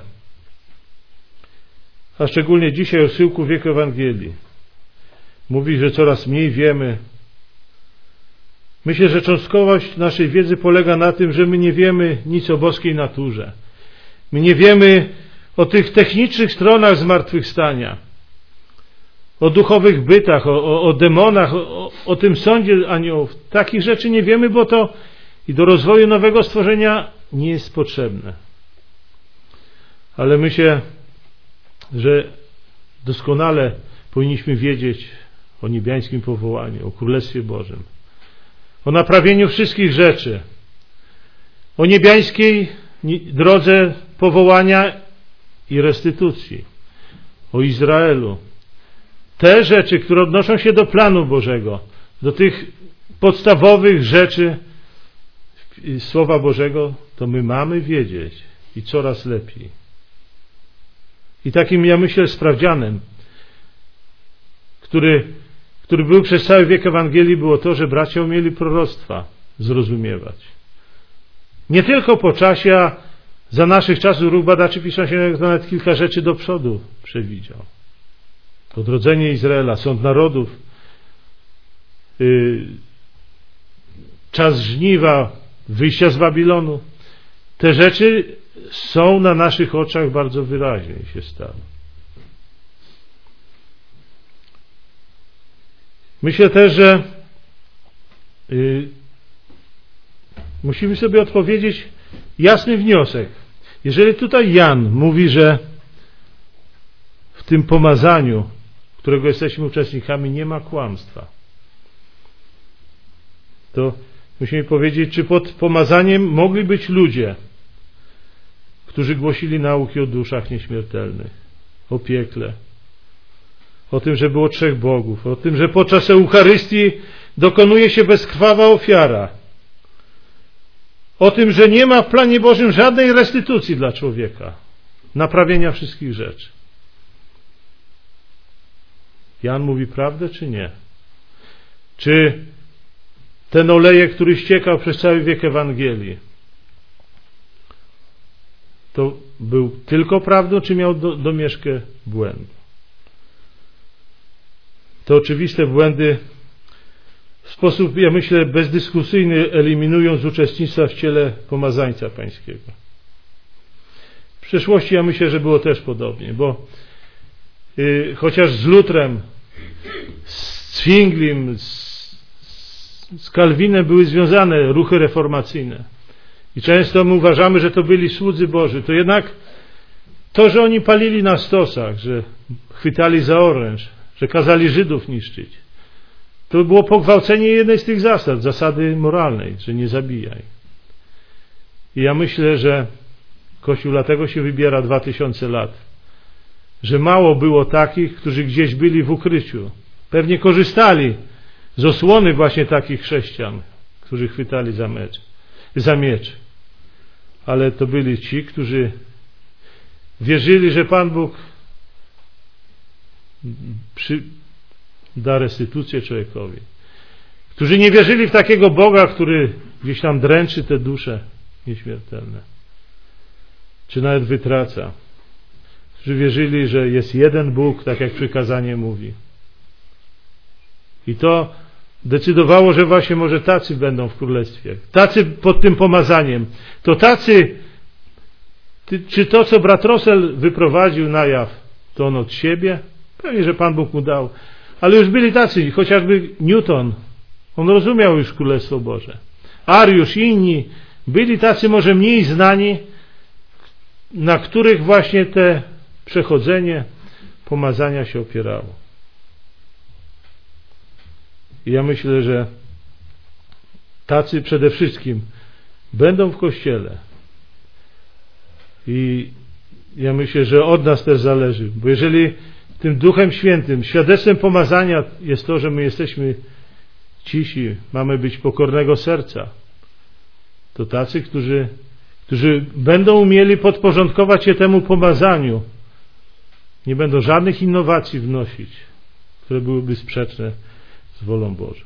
A szczególnie dzisiaj o schyłku wieku Ewangelii. Mówi, że coraz mniej wiemy. Myślę, że cząstkowość naszej wiedzy polega na tym, że my nie wiemy nic o boskiej naturze. My nie wiemy o tych technicznych stronach zmartwychwstania, o duchowych bytach, o demonach, o tym sądzie aniołów. Takich rzeczy nie wiemy, bo to i do rozwoju nowego stworzenia nie jest potrzebne. Ale myślę, że doskonale powinniśmy wiedzieć o niebiańskim powołaniu, o Królestwie Bożym, o naprawieniu wszystkich rzeczy, o niebiańskiej drodze powołania i restytucji, o Izraelu. Te rzeczy, które odnoszą się do planu Bożego, do tych podstawowych rzeczy Słowa Bożego, to my mamy wiedzieć i coraz lepiej. I takim, ja myślę, sprawdzianem, który był przez cały wiek Ewangelii, było to, że bracia umieli proroctwa zrozumiewać. Nie tylko po czasie, a za naszych czasów ruch badaczy piszących nawet kilka rzeczy do przodu przewidział. Odrodzenie Izraela, sąd narodów, czas żniwa, wyjścia z Babilonu. Te rzeczy są na naszych oczach bardzo wyraźnie się stały. Myślę też, że musimy sobie odpowiedzieć jasny wniosek. Jeżeli tutaj Jan mówi, że w tym pomazaniu, którego jesteśmy uczestnikami, nie ma kłamstwa, to musimy powiedzieć, czy pod pomazaniem mogli być ludzie, którzy głosili nauki o duszach nieśmiertelnych, o piekle, o tym, że było trzech bogów, o tym, że podczas Eucharystii dokonuje się bezkrwawa ofiara, o tym, że nie ma w planie Bożym żadnej restytucji dla człowieka, naprawienia wszystkich rzeczy. Jan mówi prawdę, czy nie? Czy ten olejek, który ściekał przez cały wiek Ewangelii, to był tylko prawdą, czy miał domieszkę błędu? Te oczywiste błędy w sposób, ja myślę, bezdyskusyjny eliminują z uczestnictwa w ciele pomazańca pańskiego. W przeszłości ja myślę, że było też podobnie, bo chociaż z Lutrem, z Zwinglim, z Kalwinem były związane ruchy reformacyjne i często my uważamy, że to byli słudzy Boży, to jednak to, że oni palili na stosach, że chwytali za oręż, że kazali Żydów niszczyć, to było pogwałcenie jednej z tych zasad, zasady moralnej, że nie zabijaj. I ja myślę, że Kościół dlatego się wybiera 2000 lat, że mało było takich, którzy gdzieś byli w ukryciu. Pewnie korzystali z osłony właśnie takich chrześcijan, którzy chwytali za miecz. Ale to byli ci, którzy wierzyli, że Pan Bóg da restytucję człowiekowi. Którzy nie wierzyli w takiego Boga, który gdzieś tam dręczy te dusze nieśmiertelne. Czy nawet wytraca. Którzy wierzyli, że jest jeden Bóg, tak jak przykazanie mówi. I to decydowało, że właśnie może tacy będą w Królestwie. Tacy pod tym pomazaniem. To tacy, czy to, co brat Russell wyprowadził na jaw, to on od siebie? Pewnie, że Pan Bóg mu dał. Ale już byli tacy, chociażby Newton. On rozumiał już Królestwo Boże. Ariusz i inni byli tacy może mniej znani, na których właśnie te przechodzenie pomazania się opierało. I ja myślę, że tacy przede wszystkim będą w Kościele. I ja myślę, że od nas też zależy, bo jeżeli tym Duchem Świętym, świadectwem pomazania jest to, że my jesteśmy cisi, mamy być pokornego serca, to tacy, którzy będą umieli podporządkować się temu pomazaniu, nie będą żadnych innowacji wnosić, które byłyby sprzeczne z wolą Bożą.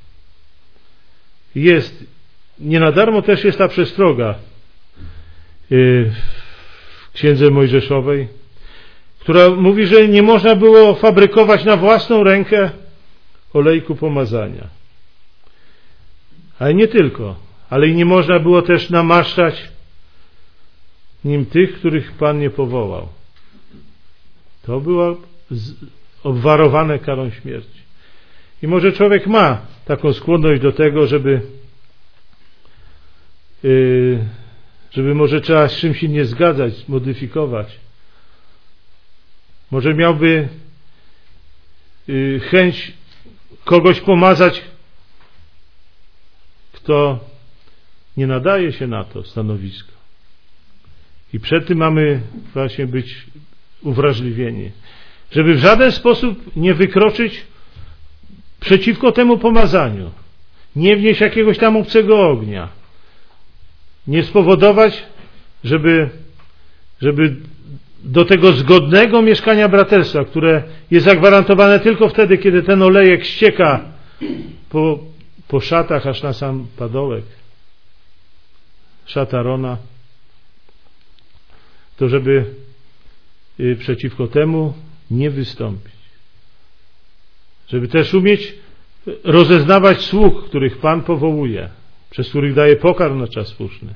Nie na darmo też jest ta przestroga w Księdze Mojżeszowej, która mówi, że nie można było fabrykować na własną rękę olejku pomazania. Ale nie tylko, ale i nie można było też namaszczać nim tych, których Pan nie powołał. To było obwarowane karą śmierci. I może człowiek ma taką skłonność do tego, żeby może trzeba z czymś się nie zgadzać, modyfikować. Może miałby chęć kogoś pomazać, kto nie nadaje się na to stanowisko. I przed tym mamy właśnie być uwrażliwieni. Żeby w żaden sposób nie wykroczyć przeciwko temu pomazaniu. Nie wnieść jakiegoś tam obcego ognia. Nie spowodować, żeby do tego zgodnego mieszkania braterstwa, które jest zagwarantowane tylko wtedy, kiedy ten olejek ścieka po szatach aż na sam padołek, szat Arona, to żeby przeciwko temu nie wystąpić. Żeby też umieć rozeznawać sług, których Pan powołuje, przez których daje pokarm na czas słuszny.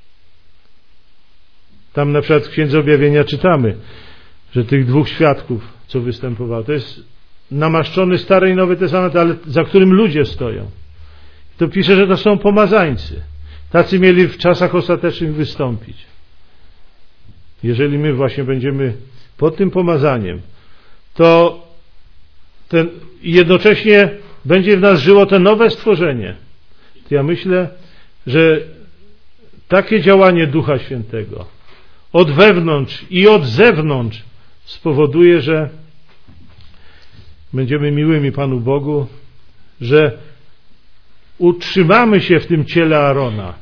Tam na przykład w Księdze Objawienia czytamy, że tych dwóch świadków, co występowało, to jest namaszczony Stary i Nowy Testament, ale za którym ludzie stoją. To pisze, że to są pomazańcy. Tacy mieli w czasach ostatecznych wystąpić. Jeżeli my właśnie będziemy pod tym pomazaniem, to jednocześnie będzie w nas żyło to nowe stworzenie. To ja myślę, że takie działanie Ducha Świętego od wewnątrz i od zewnątrz spowoduje, że będziemy miłymi Panu Bogu, że utrzymamy się w tym ciele Arona,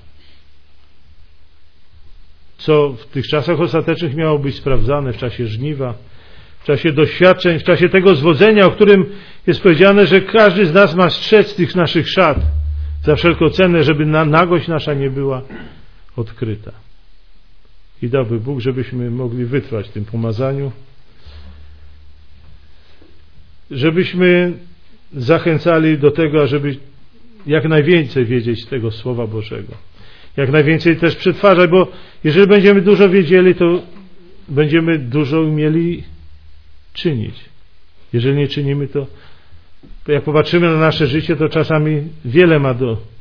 co w tych czasach ostatecznych miało być sprawdzane w czasie żniwa, w czasie doświadczeń, w czasie tego zwodzenia, o którym jest powiedziane, że każdy z nas ma strzec tych naszych szat za wszelką cenę, żeby nagość nasza nie była odkryta. I dałby Bóg, żebyśmy mogli wytrwać w tym pomazaniu, żebyśmy zachęcali do tego, żeby jak najwięcej wiedzieć z tego Słowa Bożego. Jak najwięcej też przetwarzać, bo jeżeli będziemy dużo wiedzieli, to będziemy dużo umieli czynić. Jeżeli nie czynimy, to jak popatrzymy na nasze życie, to czasami wiele ma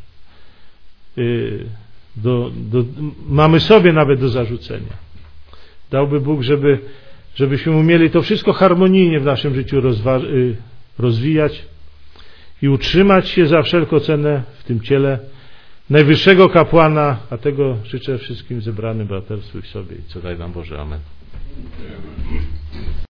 mamy sobie nawet do zarzucenia. Dałby Bóg, żebyśmy umieli to wszystko harmonijnie w naszym życiu rozwijać i utrzymać się za wszelką cenę w tym ciele, najwyższego kapłana, a tego życzę wszystkim zebranym braterstwu i sobie i co daj nam Boże. Amen.